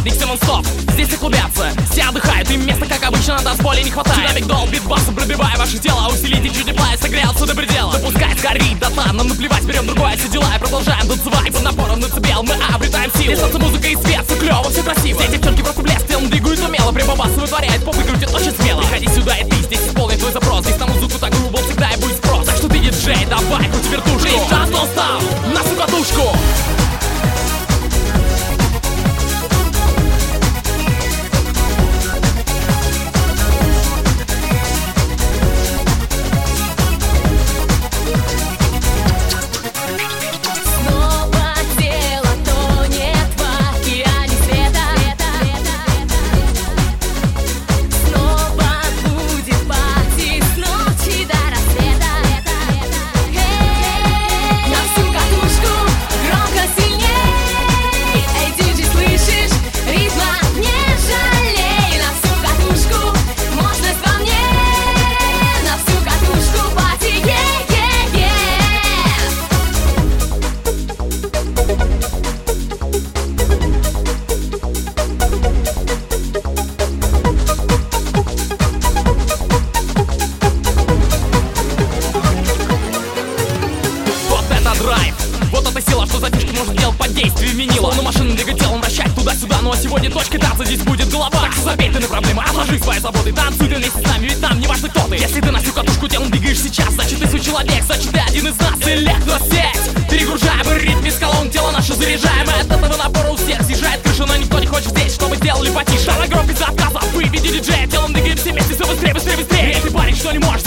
праздник, все нон-стоп. Здесь все клубятся, все отдыхают, им места, как обычно, на танцполе не хватает. Динамик дол, битбоксом пробивая ваше тело, усилите чуть тепла и согрелся до предела. Да пускай сгорит дотла, нам наплевать, берем другое, все дела и продолжаем танцевать. Под напором нацепел, мы обретаем силу. Здесь танцы, музыка и свет, все клево, все красиво. Все девчонки просто блеск, телом двигают умело, прямо бас вытворяет, попы крутит очень смело. Приходи сюда и ты, здесь исполнит твой запрос. Здесь на музыку так грубо всегда и будет спрос. Так что ты, диджей, давай, крути вертушку. Сейчас он стал на всю катушку. Вот эта сила, что затишки может делать под действием винила. Словно машина двигает телом, вращать туда-сюда. Ну а сегодня точкой танца здесь будет голова. Так что забей ты на проблемы, отложи свои заботы. Танцуй ты вместе с нами, ведь нам не важно, кто ты. Если ты на всю катушку телом двигаешь сейчас, значит ты свой человек, значит ты один из нас. Электросеть, перегружаем ритм из колонн, тело наше заряжаем. От этого напора у всех съезжает крыша, но никто не хочет здесь, чтобы сделали потише. На громкость за отказа, выведи диджея, телом двигаем все вместе, все быстрее, быстрее, быстрее. Эй, ты парень, что не можешь